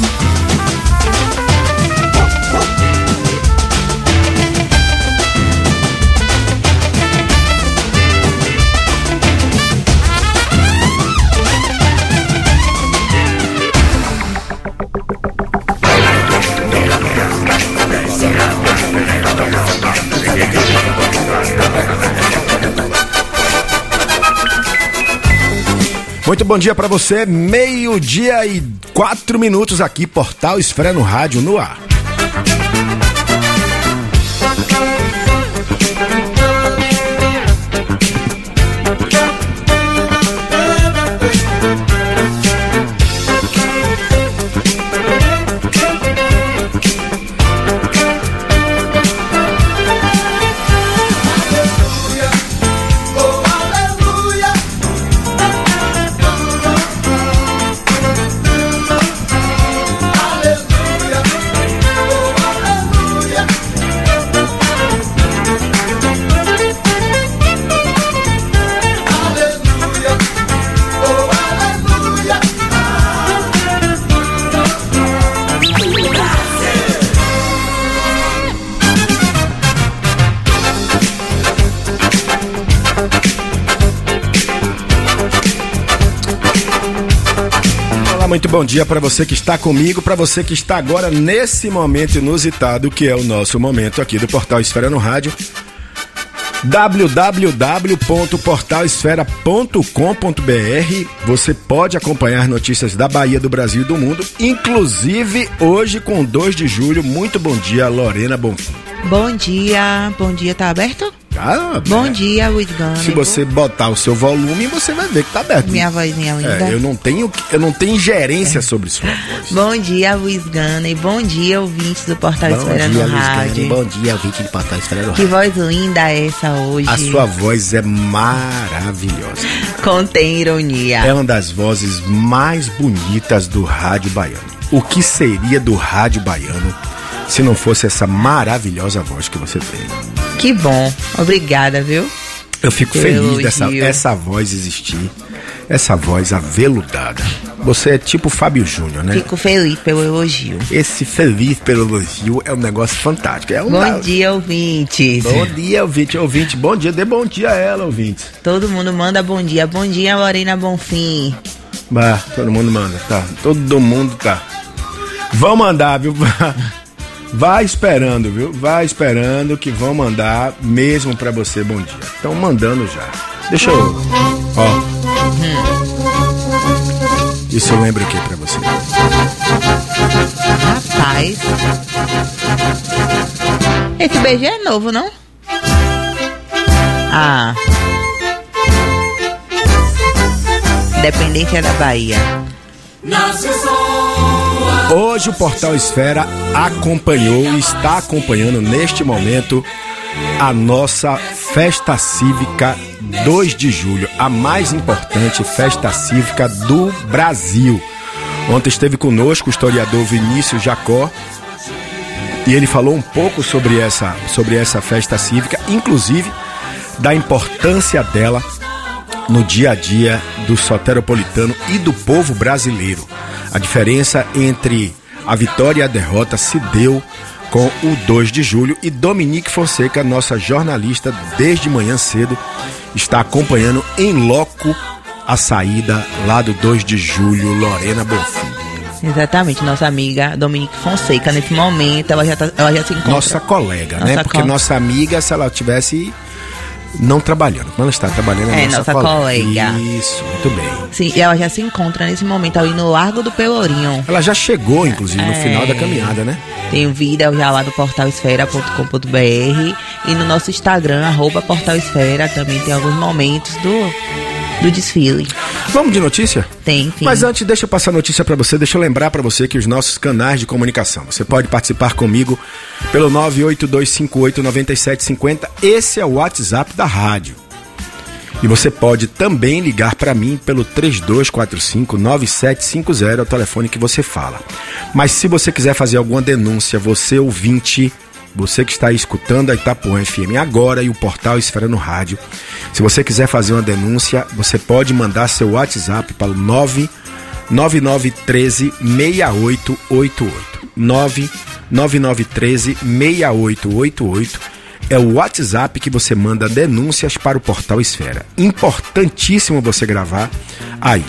Muito bom dia pra você, 12h e 4 minutos aqui, Portal Esfera no Rádio no ar. Muito bom dia para você que está comigo, para você que está agora nesse momento inusitado, que é o nosso momento aqui do Portal Esfera no Rádio. www.portalesfera.com.br. Você pode acompanhar notícias da Bahia, do Brasil e do mundo, inclusive hoje com 2 de julho. Muito bom dia, Lorena Bonfim. Bom dia, tá aberto? Tá, bom dia, Wisgana. Se você botar o seu volume, você vai ver que tá aberto. Minha vozinha linda. Eu não tenho ingerência sobre sua voz. Bom dia, Wisgana, e bom dia, ouvintes do Portal Esfera no Rádio. Bom dia, ouvinte do Portal Esfera no Que Rádio. voz linda é essa hoje. A sua voz é maravilhosa. Contém ironia. É uma das vozes mais bonitas do rádio baiano. O que seria do rádio baiano se não fosse essa maravilhosa voz que você tem? Que bom, obrigada, viu? Eu fico feliz dessa voz existir, essa voz aveludada. Você é tipo Fábio Júnior, né? Fico feliz pelo elogio. Esse feliz pelo elogio é um negócio fantástico. Bom dia, ouvintes. Bom dia, ouvinte. Bom dia, dê bom dia a ela, ouvintes. Todo mundo manda bom dia. Bom dia, Lorena Bonfim. Bah, todo mundo manda, tá? Todo mundo tá. Vão mandar, viu? Vai esperando, viu? Vai esperando que vão mandar mesmo pra você bom dia. Estão mandando já. Deixa eu... Ó. Isso eu lembro aqui pra você. Rapaz. Esse beijo é novo, não? Ah. Independência da Bahia. Hoje o Portal Esfera acompanhou e está acompanhando neste momento a nossa festa cívica 2 de julho, a mais importante festa cívica do Brasil. Ontem esteve conosco o historiador Vinícius Jacó e ele falou um pouco sobre essa festa cívica, inclusive da importância dela no dia a dia do soteropolitano e do povo brasileiro. A diferença entre a vitória e a derrota se deu com o 2 de julho e Dominique Fonseca, nossa jornalista, desde manhã cedo, está acompanhando em loco a saída lá do 2 de julho, Lorena Bonfim. Exatamente, nossa amiga Dominique Fonseca, nesse momento, ela já se encontra. Nossa colega, né? Porque nossa amiga, se ela tivesse não trabalhando, como ela está trabalhando, é nossa colega. Isso, muito bem. Sim, e ela já se encontra nesse momento ali no Largo do Pelourinho. Ela já chegou, inclusive, no final da caminhada, né? Tem um vídeo já lá no portalesfera.com.br e no nosso Instagram, @portalesfera, também tem alguns momentos do desfile. Vamos de notícia? Tem. Mas antes, deixa eu passar a notícia pra você, deixa eu lembrar pra você que os nossos canais de comunicação, você pode participar comigo pelo 982589750, esse é o WhatsApp da rádio. E você pode também ligar pra mim pelo 3245-9750, é o telefone que você fala. Mas se você quiser fazer alguma denúncia, você ouvinte, você que está aí escutando a Itapuã FM agora e o portal Esfera no Rádio, se você quiser fazer uma denúncia, você pode mandar seu WhatsApp para o 99913-6888. 99913-6888 é o WhatsApp que você manda denúncias para o portal Esfera. Importantíssimo você gravar aí,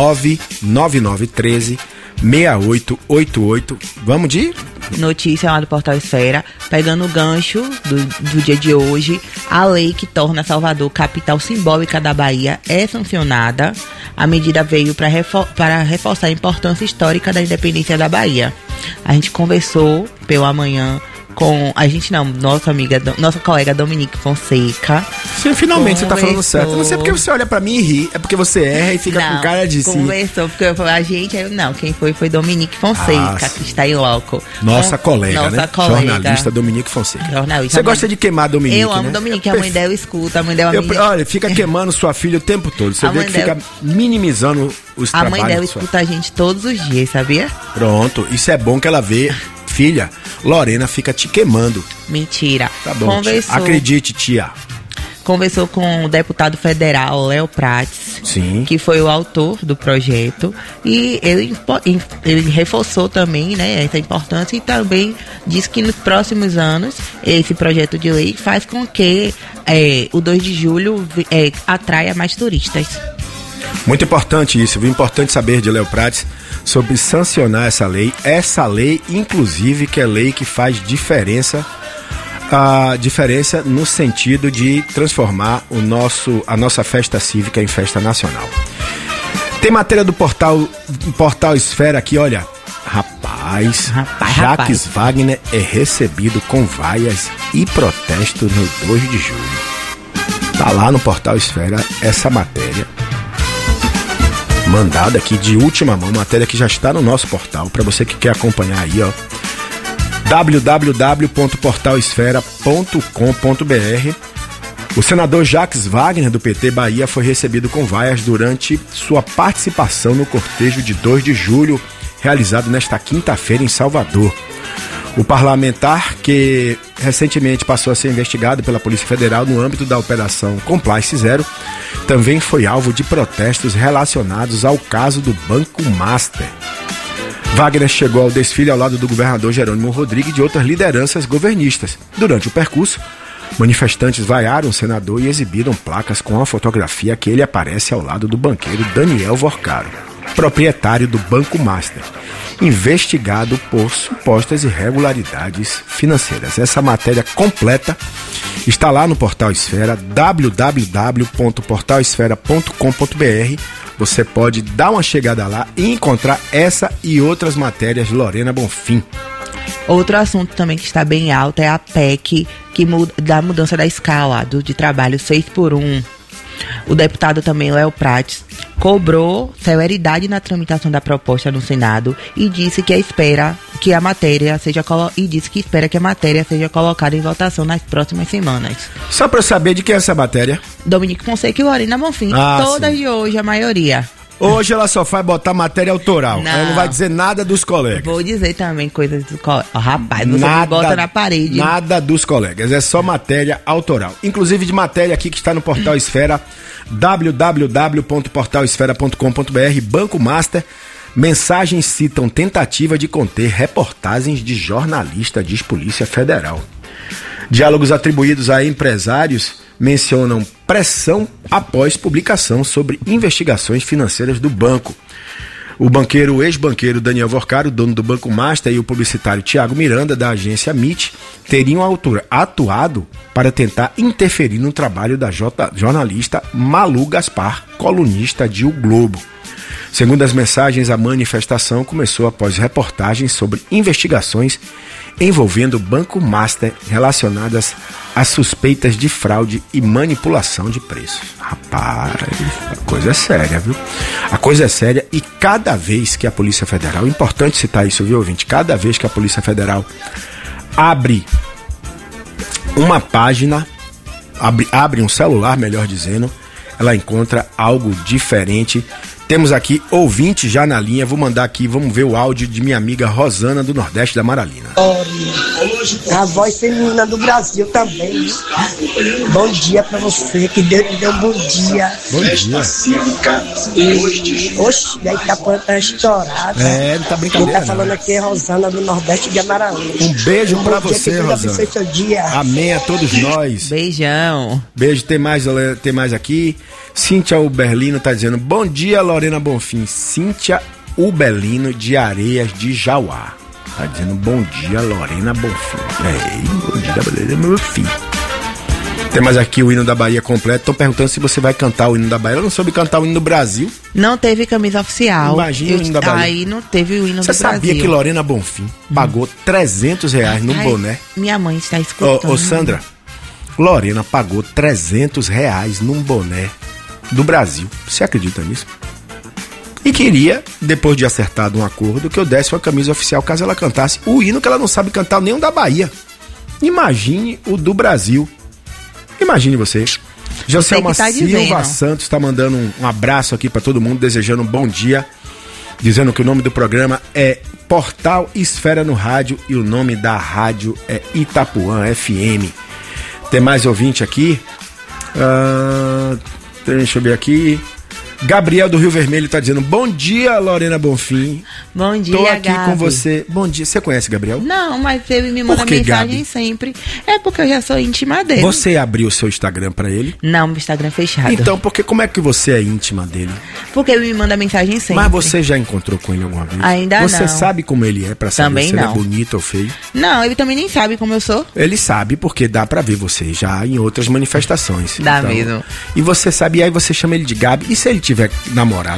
99913-6888. Vamos de notícia lá do Portal Esfera, pegando o gancho do dia de hoje. A lei que torna Salvador capital simbólica da Bahia é sancionada. A medida veio para reforçar a importância histórica da independência da Bahia. A gente conversou pela manhã com nossa colega Dominique Fonseca. Sim, finalmente você tá falando certo. Não sei porque você olha pra mim e ri, é porque você erra e fica com cara de si. Conversou, porque a gente, quem foi Dominique Fonseca, que está em loco. Nossa colega, né? Jornalista Dominique Fonseca. Você gosta de queimar a Dominique, Eu amo, né? Dominique, a mãe dela escuta, a mãe dela... Olha, fica queimando sua filha o tempo todo, você vê que fica minimizando os trabalhos. A mãe dela escuta a gente todos os dias, sabia? Pronto, isso é bom que ela vê. Filha, Lorena fica te queimando. Mentira. Tá bom, acredite, tia. Conversou com o deputado federal Léo Prates, sim, que foi o autor do projeto, e ele reforçou também, né, essa importância e também disse que nos próximos anos esse projeto de lei faz com que o 2 de julho atraia mais turistas. Muito importante isso, viu? Importante saber de Léo Prates sobre sancionar essa lei, inclusive, que é lei que faz diferença, a diferença no sentido de transformar a nossa festa cívica em festa nacional. Tem matéria do portal Esfera aqui, olha. Rapaz, Jacques Wagner é recebido com vaias e protesto no 2 de julho. Tá lá no portal Esfera essa matéria. Mandada aqui de última mão, matéria que já está no nosso portal, para você que quer acompanhar aí, ó. www.portalesfera.com.br. O senador Jacques Wagner, do PT Bahia, foi recebido com vaias durante sua participação no cortejo de 2 de julho, realizado nesta quinta-feira em Salvador. O parlamentar, que recentemente passou a ser investigado pela Polícia Federal no âmbito da Operação Compliance Zero, também foi alvo de protestos relacionados ao caso do Banco Master. Wagner chegou ao desfile ao lado do governador Jerônimo Rodrigues e de outras lideranças governistas. Durante o percurso, manifestantes vaiaram o senador e exibiram placas com a fotografia que ele aparece ao lado do banqueiro Daniel Vorcaro, proprietário do Banco Master, investigado por supostas irregularidades financeiras. Essa matéria completa está lá no Portal Esfera, www.portalesfera.com.br. Você pode dar uma chegada lá e encontrar essa e outras matérias de Lorena Bonfim. Outro assunto também que está bem alto é a PEC da mudança da escala de trabalho 6x1. O deputado também, Léo Prates, cobrou celeridade na tramitação da proposta no Senado e disse que espera que a matéria seja colocada em votação nas próximas semanas. Só para saber de quem é essa matéria? Dominique Fonseca e Lorena Bonfim, todas de hoje, a maioria. Hoje ela só vai botar matéria autoral. Não. Ela não vai dizer nada dos colegas. Vou dizer também coisas dos colegas. Rapaz, você me bota na parede. Nada dos colegas, é só matéria autoral. Inclusive de matéria aqui que está no Portal Esfera, www.portalesfera.com.br, Banco Master. Mensagens citam tentativa de conter reportagens de jornalista, diz Polícia Federal. Diálogos atribuídos a empresários mencionam pressão após publicação sobre investigações financeiras do banco. O ex-banqueiro Daniel Vorcaro, dono do Banco Master, e o publicitário Tiago Miranda, da agência MIT, teriam atuado para tentar interferir no trabalho da jornalista Malu Gaspar, colunista de O Globo. Segundo as mensagens, a manifestação começou após reportagens sobre investigações envolvendo o Banco Master relacionadas a suspeitas de fraude e manipulação de preços. Rapaz, a coisa é séria, viu? A coisa é séria e cada vez que a Polícia Federal, importante citar isso, viu, ouvinte? Cada vez que a Polícia Federal abre uma página, abre um celular, melhor dizendo, ela encontra algo diferente. Temos aqui ouvinte já na linha, vou mandar aqui, vamos ver o áudio de minha amiga Rosana do Nordeste da Maralina. A voz feminina do Brasil também. Bom dia pra você, que Deus lhe deu um bom dia. Bom dia. Oxe, daí Itapuã tá estourada. É, não tá brincadeira. Quem tá falando aqui é Rosana do Nordeste de Maralina. Um beijo pra você, Rosana. Seu dia. Amém a todos nós. Beijão. Beijo, tem mais aqui. Cíntia Uberlino tá dizendo, bom dia, Lorena Bonfim. Cíntia Uberlino de Areias de Jauá. Tá dizendo, bom dia, Lorena Bonfim. Bom dia, Lorena Bonfim. Tem mais aqui o hino da Bahia completo. Estão perguntando se você vai cantar o hino da Bahia. Ela não soube cantar o hino do Brasil. Não teve camisa oficial. Imagina o hino da Bahia. Aí não teve o hino do Brasil. Você sabia que Lorena Bonfim pagou R$300 num boné? Minha mãe está escutando. Ô, Sandra, Lorena pagou R$300 num boné do Brasil. Você acredita nisso? E queria, depois de acertado um acordo, que eu desse uma camisa oficial caso ela cantasse o hino que ela não sabe cantar, nem o da Bahia. Imagine o do Brasil. Imagine você. Joselma Silva Santos está mandando um abraço aqui para todo mundo, desejando um bom dia, dizendo que o nome do programa é Portal Esfera no Rádio e o nome da rádio é Itapuã FM. Tem mais ouvinte aqui? Deixa eu ver aqui. Gabriel do Rio Vermelho está dizendo, bom dia, Lorena Bonfim. Bom dia, tô aqui Gabi. com você. Bom dia. Você conhece Gabriel? Não, mas ele me manda mensagem, Gabi? Sempre. É porque eu já sou íntima dele. Você abriu o seu Instagram para ele? Não, meu Instagram é fechado. Então, como é que você é íntima dele? Porque ele me manda mensagem sempre. Mas você já encontrou com ele alguma vez? Ainda você não. Você sabe como ele é para saber também se não. ele é bonito ou feio? Não, ele também nem sabe como eu sou. Ele sabe porque dá para ver você já em outras manifestações. Dá então, mesmo. E você sabe, e aí você chama ele de Gabi. E se ele tiver namorado?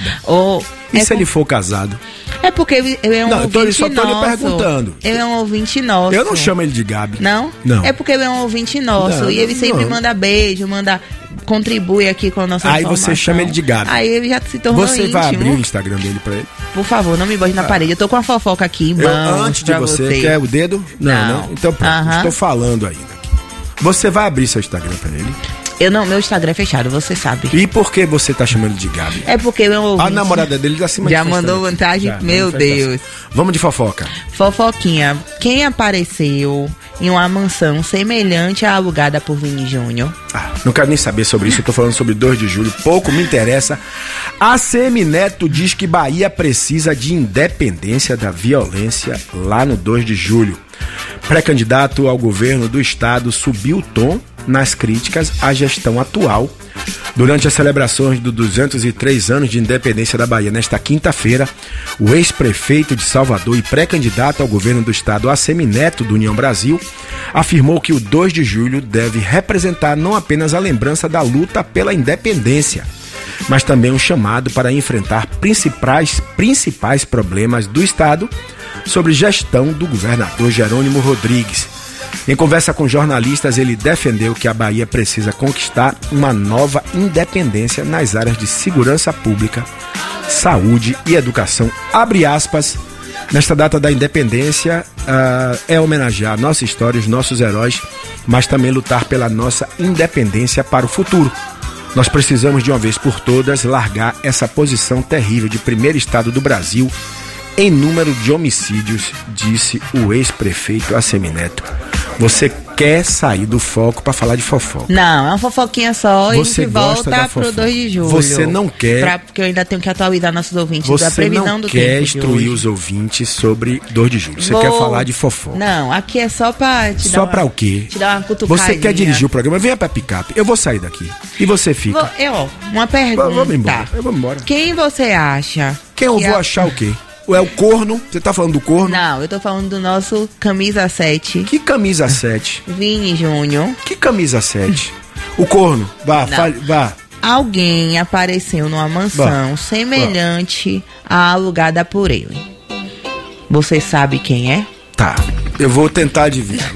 E se ele for casado? É porque ele é um ouvinte nosso. Só tô lhe perguntando. Ele é um ouvinte nosso. Eu não chamo ele de Gabi. Não? Não. É porque ele é um ouvinte nosso. Não, e ele sempre manda beijo, contribui aqui com a nossa informação. Aí você chama ele de Gabi. Aí ele já se tornou íntimo. Você vai abrir o Instagram dele pra ele? Por favor, não me bote na parede. Eu tô com a fofoca aqui em mãos. Antes de você, quer o dedo? Não. Então pronto, estou falando ainda. Você vai abrir seu Instagram pra ele? Meu Instagram é fechado, você sabe. E por que você tá chamando de Gabi? É porque eu ouvi. A namorada dele já se já mandou vantagem? Meu Deus. Vamos de fofoca. Fofoquinha. Quem apareceu em uma mansão semelhante à alugada por Vini Júnior? Não quero nem saber sobre isso, eu tô falando sobre 2 de julho, pouco me interessa. ACM Neto diz que Bahia precisa de independência da violência lá no 2 de julho. Pré-candidato ao governo do estado subiu o tom nas críticas à gestão atual durante as celebrações dos 203 anos de independência da Bahia. Nesta quinta-feira, o ex-prefeito de Salvador e pré-candidato ao governo do estado, ACM Neto, do União Brasil, afirmou que o 2 de julho deve representar não apenas a lembrança da luta pela independência, mas também um chamado para enfrentar principais problemas do estado sobre gestão do governador Jerônimo Rodrigues. Em conversa com jornalistas, ele defendeu que a Bahia precisa conquistar uma nova independência nas áreas de segurança pública, saúde e educação. Abre aspas, nesta data da independência é homenagear nossa história, os nossos heróis, mas também lutar pela nossa independência para o futuro. Nós precisamos de uma vez por todas largar essa posição terrível de primeiro estado do Brasil em número de homicídios, disse o ex-prefeito Assemineto. Você quer sair do foco para falar de fofoca. Não, é uma fofoquinha só e a gente volta pro 2 de julho. Você não quer... Porque eu ainda tenho que atualizar nossos ouvintes da Você previsão não do quer tempo instruir os ouvintes sobre 2 de julho. Você quer falar de fofoca. Não, aqui é só pra te dar Só pra o quê? Te dar uma cutucadinha. Você quer dirigir o programa? Venha pra picape. Eu vou sair daqui. E você fica. Uma pergunta. Vamos embora. Eu vou embora. Quem você acha? Quem eu vou achar o quê? É o corno? Você tá falando do corno? Não, eu tô falando do nosso camisa 7. Que camisa 7? Vini Júnior. Que camisa 7? O corno. Vá. Alguém apareceu numa mansão semelhante à alugada por ele. Você sabe quem é? Tá. Eu vou tentar adivinhar.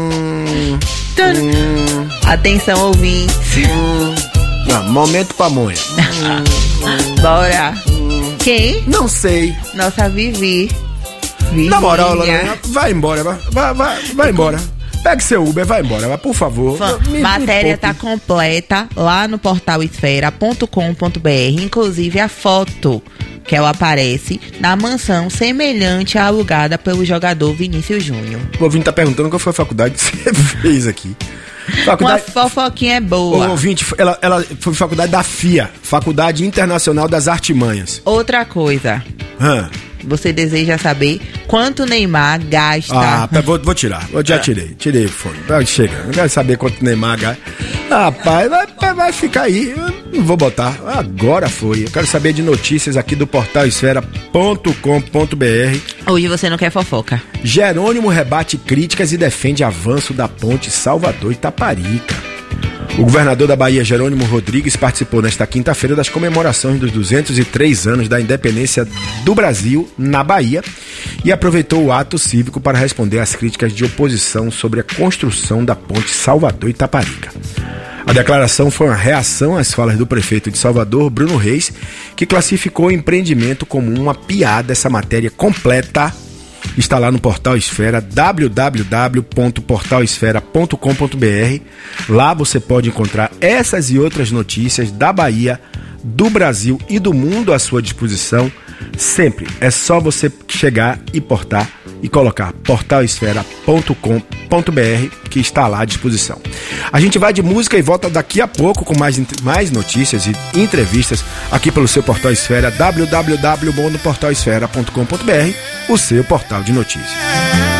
Atenção, ouvintes. Não, momento pamonha. Bora. Quem? Não sei. Nossa Vivi. Na moral, Lorena, vai embora. Vai embora. Pegue seu Uber, vai embora, mas por favor. Matéria tá completa lá no portal esfera.com.br. Inclusive a foto que ela aparece na mansão semelhante à alugada pelo jogador Vinícius Júnior. O ouvinte tá perguntando qual foi a faculdade que você fez aqui. Uma fofoquinha boa. O ouvinte, ela foi faculdade da FIA, Faculdade Internacional das Artimanhas. Outra coisa. Você deseja saber quanto Neymar gasta? Vou tirar. Eu já tirei o fone. Chega, não quero saber quanto Neymar gasta. Rapaz, vai ficar aí. Eu não vou botar. Agora foi. Eu quero saber de notícias aqui do portal esfera.com.br. Hoje você não quer fofoca. Jerônimo rebate críticas e defende avanço da ponte Salvador-Itaparica. O governador da Bahia, Jerônimo Rodrigues, participou nesta quinta-feira das comemorações dos 203 anos da independência do Brasil na Bahia e aproveitou o ato cívico para responder às críticas de oposição sobre a construção da ponte Salvador-Itaparica. A declaração foi uma reação às falas do prefeito de Salvador, Bruno Reis, que classificou o empreendimento como uma piada. Essa matéria completa está lá no Portal Esfera, www.portalesfera.com.br. Lá você pode encontrar essas e outras notícias da Bahia, do Brasil e do mundo à sua disposição. Sempre é só você chegar e portar e colocar portalesfera.com.br, que está lá à disposição. A gente vai de música e volta daqui a pouco com mais notícias e entrevistas aqui pelo seu Portal Esfera, www.portalesfera.com.br, o seu portal de notícias.